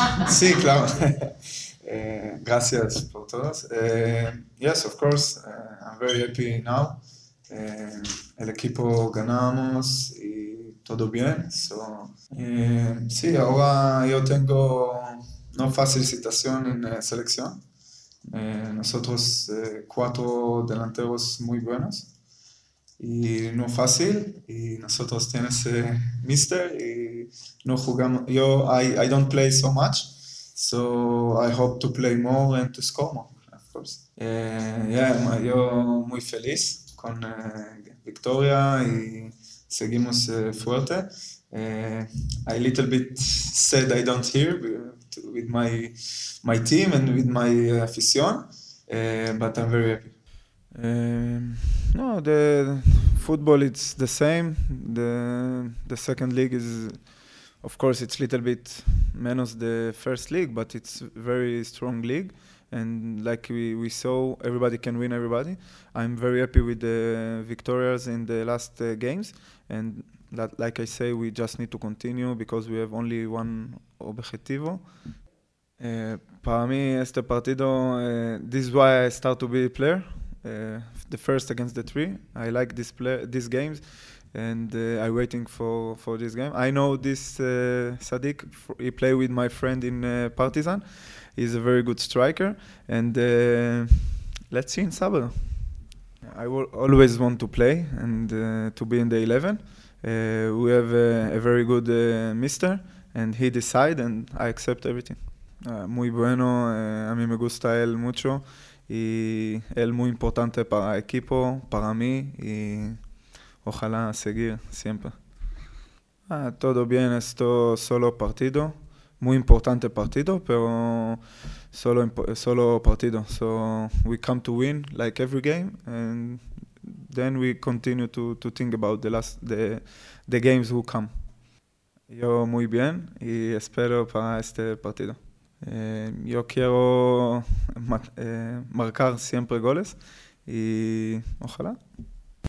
Sí, claro. Gracias por todos. Yes, of course. I'm very happy now. El equipo ganamos y todo bien. Sí, ahora yo tengo no fácil situación en selección. Nosotros cuatro delanteros muy buenos y no fácil. Y nosotros tenemos mister y no jugamos. I don't play so much, so I hope to play more and to score more, of course. Yo muy feliz con victoria y seguimos fuerte. I little bit sad I don't hear with my team and with my afición, but I'm very happy. No, the football it's the same. The second league is, of course, it's little bit menos the first league, but it's very strong league. And like we saw, everybody can win everybody. I'm very happy with the victorias in the last games, and that, like I say, we just need to continue because we have only one objetivo. Para mí este partido, this is why I start to be a player. The first against the three. I like these games, and I'm waiting for this game. I know this Sadiq. He play with my friend in Partizan. He's a very good striker, and let's see in Sabah. I will always want to play and to be in the 11. We have a very good mister, and he decide, and I accept everything. Muy bueno, a mí me gusta él mucho. Y él muy importante para el equipo, para mí y ojalá seguir siempre. Todo bien, esto solo partido, muy importante partido, pero solo partido. So we come to win like every game and then we continue to think about the games who come. Yo muy bien y espero para este partido. Yo quiero marcar siempre goles y ojalá.